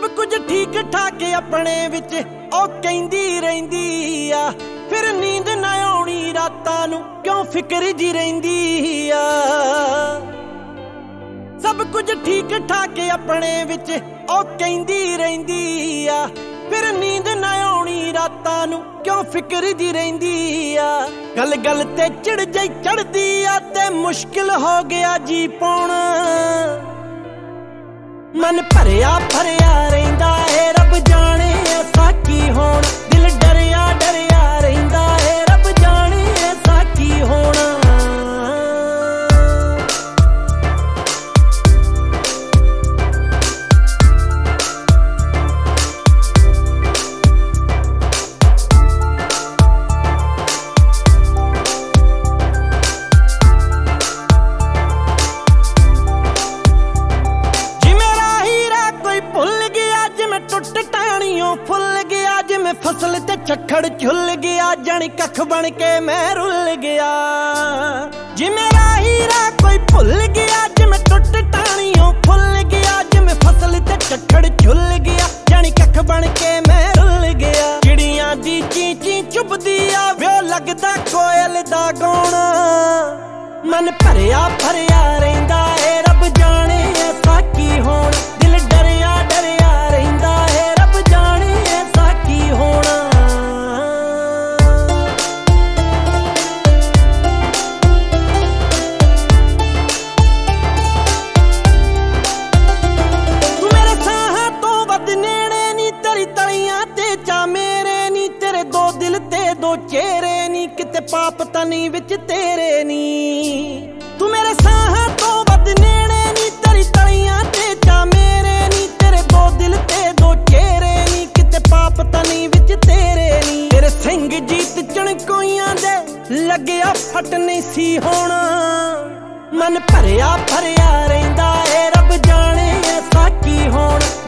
सब कुछ ठीक ठाक अपने विच ओ कहंदी रहिंदी आ, फिर नींद ना आउणी रातां नूं क्यों फिक्र जी रहिंदी आ। सब कुछ ठीक ठाक अपने विच ओ कहंदी रहिंदी आ, फिर नींद ना आउणी रातां नूं क्यों फिक्र जी रहिंदी आ। गल गल ते चिड़ जाई चढ़दी आ ते मुश्किल हो गया जी पाउणा। मन भरिया भरिया रहिंदा है रब जाने ऐसा की होना, दिल डरिया डरिया रहिंदा है रब जाने ऐसा की होना। टुट टहनियों फुल गया जिमें फसल ते झक्खड़ झुल गया, जानी कख बन के मैं रुल गया। जी मेरा हीरा कोई भुल गया जिमें टुट टहनियों फुल गया, जिमें फसल ते झक्खड़ झुल गया, जानी कख बन के मैं रुल गया। चिड़ियां दी ची ची चुभदी आ व्यो लगदा कोयल दा गौना। मन भरिया भरिया रहिंदा है रब जाने ऐसा की होना, दिल डरिया डरिया रहिंदा है रब जाने ऐसा की होना। तू मेरे साहां तो वध नेड़े नी, तेरी तलियां ते जा मेरे नी, तेरे दो दिल ते दो चेहरे नी, किते पाप तनी विच तेरे नी। तू मेरे साहां तो वध नेड़े नी, तेरी तलियां ते जा मेरे नी, तेरे दो दिल ते दो चेहरे नी, किते पाप तनी विच तेरे नी। तेरे सिंह जीत चणकोइयां दे लगया फट नहीं सी होना। मन भरिया भरिया रहिंदा है रब जाने ऐसा की होना,